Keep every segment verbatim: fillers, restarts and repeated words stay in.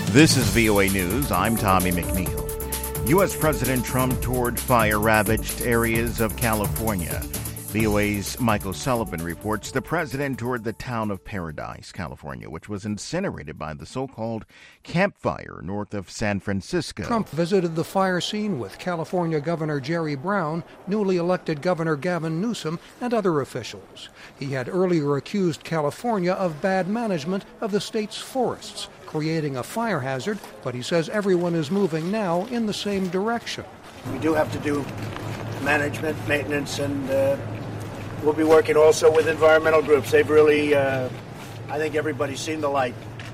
This is V O A News. I'm Tommy McNeil. U S. President Trump toured fire-ravaged areas of California. V O A's Michael Sullivan reports the president toured the town of Paradise, California, which was incinerated by the so-called Camp Fire north of San Francisco. Trump visited the fire scene with California Governor Jerry Brown, newly elected Governor Gavin Newsom, and other officials. He had earlier accused California of bad management of the state's forests, creating a fire hazard, but he says everyone is moving now in the same direction. We do have to do management, maintenance, and uh, we'll be working also with environmental groups. They've really, uh, I think everybody's seen the light.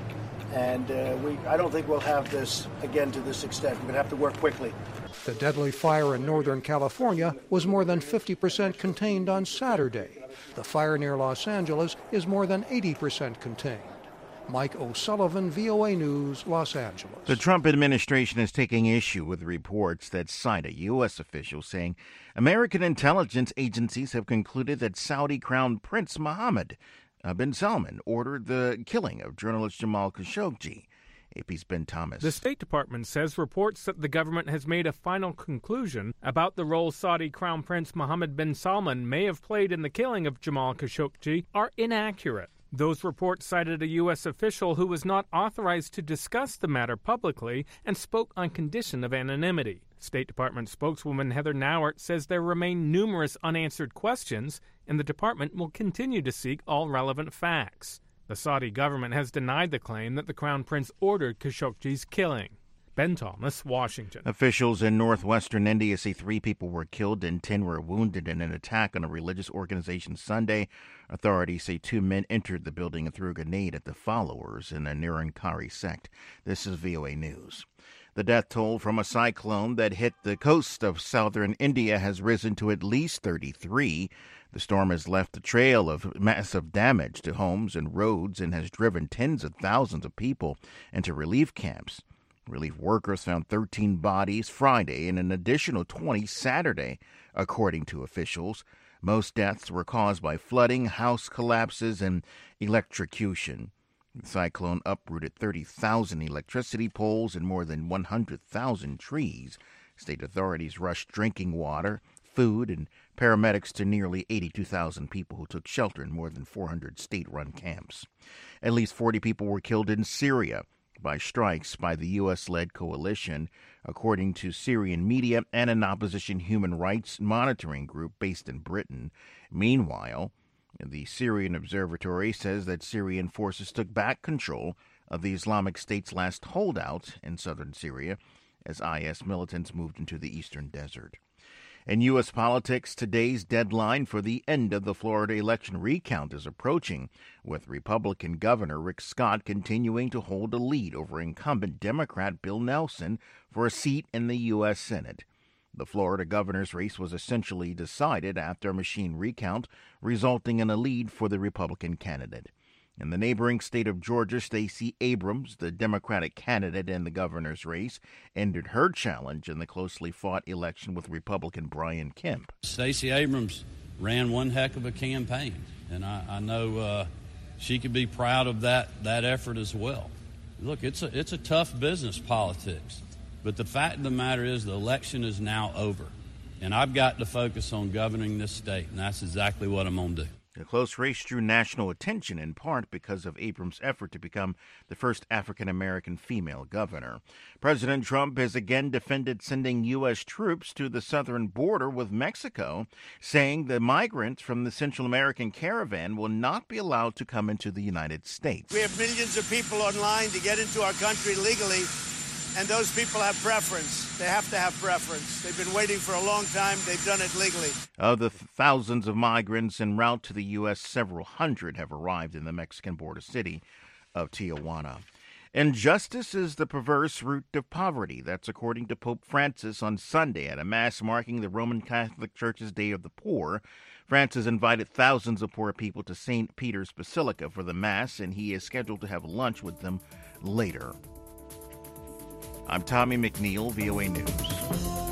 And uh, we, I don't think we'll have this again to this extent. We're going to have to work quickly. The deadly fire in Northern California was more than fifty percent contained on Saturday. The fire near Los Angeles is more than eighty percent contained. Mike O'Sullivan, V O A News, Los Angeles. The Trump administration is taking issue with reports that cite a U S official saying American intelligence agencies have concluded that Saudi Crown Prince Mohammed bin Salman ordered the killing of journalist Jamal Khashoggi. A P's Ben Thomas. The State Department says reports that the government has made a final conclusion about the role Saudi Crown Prince Mohammed bin Salman may have played in the killing of Jamal Khashoggi are inaccurate. Those reports cited a U S official who was not authorized to discuss the matter publicly and spoke on condition of anonymity. State Department spokeswoman Heather Nauert says there remain numerous unanswered questions, and the department will continue to seek all relevant facts. The Saudi government has denied the claim that the Crown Prince ordered Khashoggi's killing. Ben Thomas, Washington. Officials in northwestern India say three people were killed and ten were wounded in an attack on a religious organization Sunday. Authorities say two men entered the building and threw a grenade at the followers in a Nirankari sect. This is V O A News. The death toll from a cyclone that hit the coast of southern India has risen to at least thirty-three. The storm has left a trail of massive damage to homes and roads and has driven tens of thousands of people into relief camps. Relief workers found thirteen bodies Friday and an additional twenty Saturday, according to officials. Most deaths were caused by flooding, house collapses, and electrocution. The cyclone uprooted thirty thousand electricity poles and more than one hundred thousand trees. State authorities rushed drinking water, food, and paramedics to nearly eighty-two thousand people who took shelter in more than four hundred state-run camps. At least forty people were killed in Syria by strikes by the U S-led coalition, according to Syrian media and an opposition human rights monitoring group based in Britain. Meanwhile, the Syrian Observatory says that Syrian forces took back control of the Islamic State's last holdout in southern Syria as I S militants moved into the eastern desert. In U S politics, today's deadline for the end of the Florida election recount is approaching, with Republican Governor Rick Scott continuing to hold a lead over incumbent Democrat Bill Nelson for a seat in the U S Senate. The Florida governor's race was essentially decided after a machine recount, resulting in a lead for the Republican candidate. In the neighboring state of Georgia, Stacey Abrams, the Democratic candidate in the governor's race, ended her challenge in the closely fought election with Republican Brian Kemp. Stacey Abrams ran one heck of a campaign, and I, I know uh, she could be proud of that, that effort as well. Look, it's a, it's a tough business, politics, but the fact of the matter is the election is now over, and I've got to focus on governing this state, and that's exactly what I'm going to do. The close race drew national attention in part because of Abrams' effort to become the first African-American female governor. President Trump has again defended sending U S troops to the southern border with Mexico, saying the migrants from the Central American caravan will not be allowed to come into the United States. We have millions of people online to get into our country legally, and those people have preference. They have to have preference. They've been waiting for a long time. They've done it legally. Of the thousands of migrants en route to the U S, several hundred have arrived in the Mexican border city of Tijuana. Injustice is the perverse root of poverty. That's according to Pope Francis on Sunday at a mass marking the Roman Catholic Church's Day of the Poor. Francis invited thousands of poor people to Saint Peter's Basilica for the Mass, and he is scheduled to have lunch with them later. I'm Tommy McNeil, V O A News.